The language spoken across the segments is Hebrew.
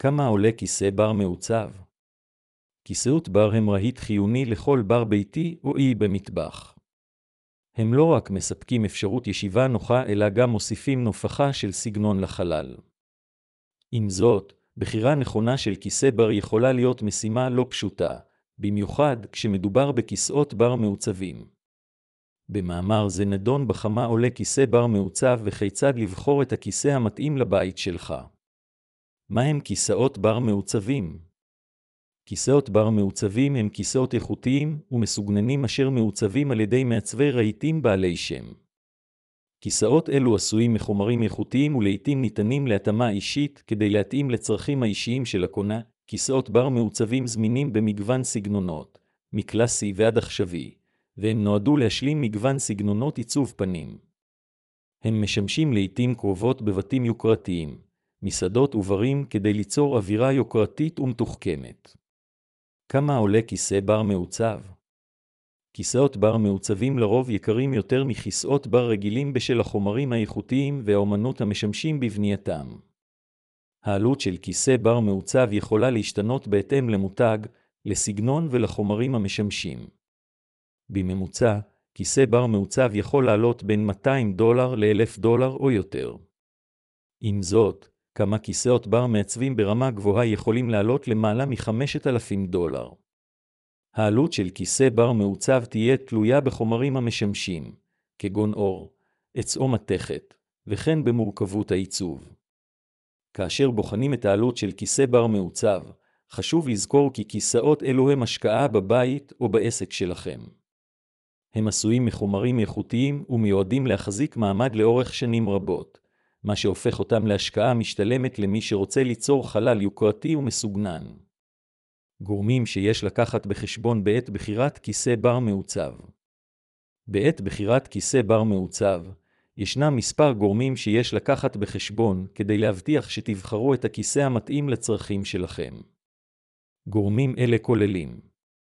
כמה עולה כיסא בר מעוצב? כיסאות בר הם רהיט חיוני לכל בר ביתי או אי במטבח. הם לא רק מספקים אפשרות ישיבה נוחה, אלא גם מוסיפים נופחה של סגנון לחלל. עם זאת, בחירה נכונה של כיסא בר יכולה להיות משימה לא פשוטה, במיוחד כשמדובר בכיסאות בר מעוצבים. במאמר זה נדון בכמה עולה כיסא בר מעוצב וכיצד לבחור את הכיסא המתאים לבית שלך. מה הם כיסאות בר מעוצבים? כיסאות בר מעוצבים הם כיסאות איכותיים ומסוגננים אשר מעוצבים על ידי מעצבי רהיטים בעלי שם. כיסאות אלו עשויים מחומרים איכותיים ולעיתים ניתנים להתאמה אישית כדי להתאים לצרכים האישיים של הקונה. כיסאות בר מעוצבים זמינים במגוון סגנונות, מקלאסי ועד עכשווי, והם נועדו להשלים מגוון סגנונות עיצוב פנים. הם משמשים לעיתים קרובות בבתים יוקרתיים, מסעדות וברים כדי ליצור אווירה יוקרתית ומתוחכמת. כמה עולה כיסא בר מעוצב? כיסאות בר מעוצבים לרוב יקרים יותר מכיסאות בר רגילים בשל החומרים האיכותיים והאומנות המשמשים בבנייתם. העלות של כיסא בר מעוצב יכולה להשתנות בהתאם למותג, לסגנון ולחומרים המשמשים. בממוצע, כיסא בר מעוצב יכול לעלות בין $200 ל$1,000 או יותר. עם זאת, כמה כיסאות בר מעצבים ברמה גבוהה יכולים לעלות למעלה $5,000. העלות של כיסא בר מעוצב תהיה תלויה בחומרים המשמשים, כגון אור, עץ או מתכת, וכן במורכבות העיצוב. כאשר בוחנים את העלות של כיסא בר מעוצב, חשוב לזכור כי כיסאות אלו הם השקעה בבית או בעסק שלכם. הם עשויים מחומרים איכותיים ומיועדים להחזיק מעמד לאורך שנים רבות, מה שהופך אותם להשקעה משתלמת למי שרוצה ליצור חלל יוקרתי ומסוגנן. גורמים שיש לקחת בחשבון בעת בחירת כיסא בר מעוצב. בעת בחירת כיסא בר מעוצב, ישנם מספר גורמים שיש לקחת בחשבון כדי להבטיח שתבחרו את הכיסא המתאים לצרכים שלכם. גורמים אלה כוללים: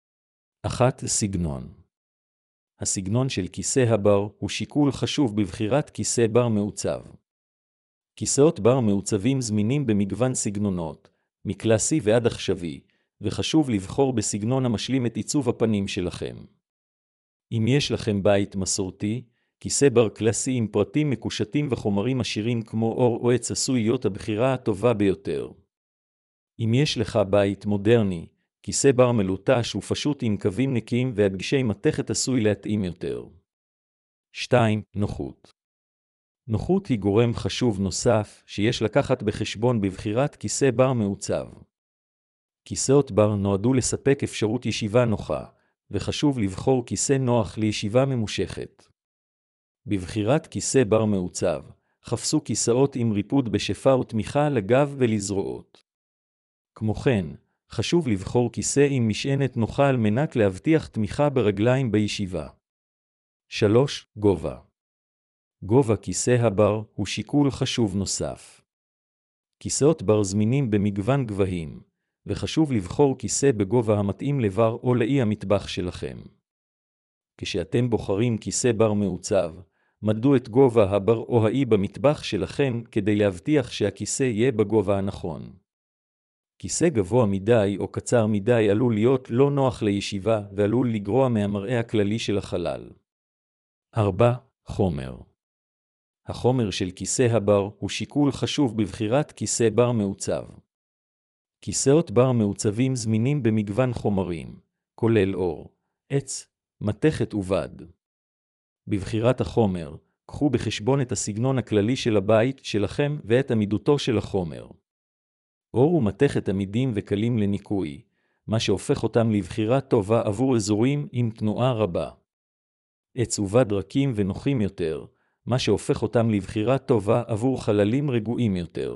1. סגנון. הסגנון של כיסא הבר הוא שיקול חשוב בבחירת כיסא בר מעוצב. כיסאות בר מעוצבים זמינים במגוון סגנונות, מקלאסי ועד עכשווי, וחשוב לבחור בסגנון המשלים את עיצוב הפנים שלכם. אם יש לכם בית מסורתי, כיסא בר קלאסי עם פרטים מקושטים וחומרים עשירים כמו אור או עץ עשוי להיות הבחירה הטובה ביותר. אם יש לך בית מודרני, כיסא בר מלוטש ופשוט עם קווים נקיים והדגשי מתכת עשוי להתאים יותר. 2. נוחות. נוחות היא גורם חשוב נוסף שיש לקחת בחשבון בבחירת כיסא בר מעוצב. כיסאות בר נועדו לספק אפשרות ישיבה נוחה, וחשוב לבחור כיסא נוח לישיבה ממושכת. בבחירת כיסא בר מעוצב, חפשו כיסאות עם ריפוד בשפע ותמיכה לגב ולזרועות. כמו כן, חשוב לבחור כיסא עם משענת נוחה על מנת להבטיח תמיכה ברגליים בישיבה. 3. גובה. גובה כיסא הבר הוא שיקול חשוב נוסף. כיסאות בר זמינים במגוון גבהים, וחשוב לבחור כיסא בגובה המתאים לבר או לאי המטבח שלכם. כשאתם בוחרים כיסא בר מעוצב, מדדו את גובה הבר או האי במטבח שלכם כדי להבטיח שהכיסא יהיה בגובה הנכון. כיסא גבוה מדי או קצר מדי עלול להיות לא נוח לישיבה ועלול לגרוע מהמראה הכללי של החלל. 4. חומר. החומר של כיסא הבר הוא שיקול חשוב בבחירת כיסא בר מעוצב. כיסאות בר מעוצבים זמינים במגוון חומרים, כולל אור, עץ, מתכת ובד. בבחירת החומר, קחו בחשבון את הסגנון הכללי של הבית שלכם ואת עמידותו של החומר. אור ומתכת עמידים וקלים לניקוי, מה שהופך אותם לבחירה טובה עבור אזורים עם תנועה רבה. עץ ובד רכים ונוחים יותר, מה שהופך אותם לבחירה טובה עבור חללים רגועים יותר.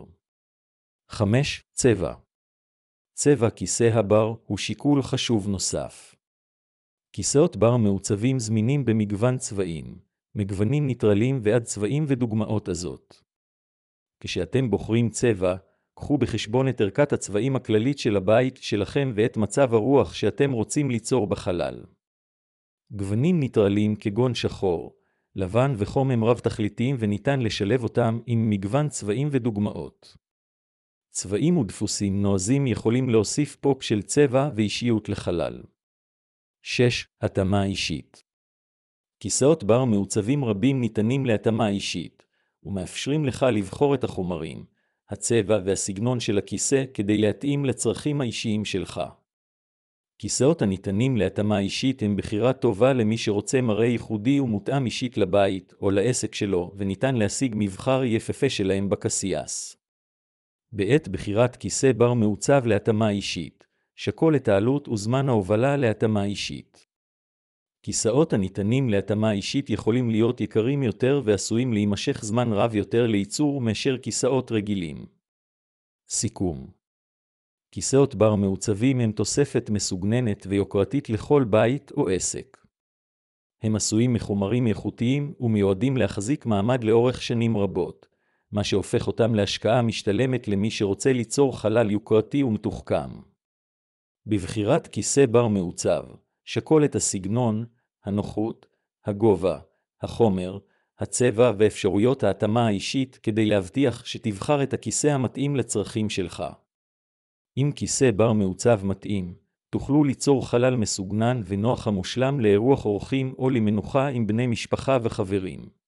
5. צבע. צבע כיסא הבר הוא שיקול חשוב נוסף. כיסאות בר מעוצבים זמינים במגוון צבעים, מגוונים ניטרליים ועד צבעים ודוגמאות עזות. כשאתם בוחרים צבע, קחו בחשבון את ערכת הצבעים הכללית של הבית שלכם ואת מצב הרוח שאתם רוצים ליצור בחלל. גוונים ניטרליים כגון שחור, לבן וחום הם רב תכליתיים וניתן לשלב אותם עם מגוון צבעים ודוגמאות. צבעים ודפוסים נועזים יכולים להוסיף פופ של צבע ואישיות לחלל. 6. התאמה אישית. כיסאות בר מעוצבים רבים ניתנים להתאמה אישית, ומאפשרים לך לבחור את החומרים, הצבע והסגנון של הכיסא כדי להתאים לצרכים האישיים שלך. כיסאות הניתנים להתאמה אישית הם בחירה טובה למי שרוצה מראה ייחודי ומותאם אישית לבית או לעסק שלו, וניתן להשיג מבחר יפהפה שלהם בקסייס. בעת בחירת כיסא בר מעוצב להתאמה אישית, שקול את העלות וזמן ההובלה להתאמה אישית. כיסאות הניתנים להתאמה אישית יכולים להיות יקרים יותר ועשויים להימשך זמן רב יותר לייצור מאשר כיסאות רגילים. סיכום. כיסאות בר מעוצבים הם תוספת מסוגננת ויוקרתית לכל בית או עסק. הם עשויים מחומרים איכותיים ומיועדים להחזיק מעמד לאורך שנים רבות, מה שהופך אותם להשקעה משתלמת למי שרוצה ליצור חלל יוקרתי ומתוחכם. בבחירת כיסא בר מעוצב, שקול את הסגנון, הנוחות, הגובה, החומר, הצבע ואפשרויות ההתאמה האישית כדי להבטיח שתבחר את הכיסא המתאים לצרכים שלך. אם כיסא בר מעוצב מתאים, תוכלו ליצור חלל מסוגנן ונוח המושלם לאירוח אורחים או למנוחה עם בני משפחה וחברים.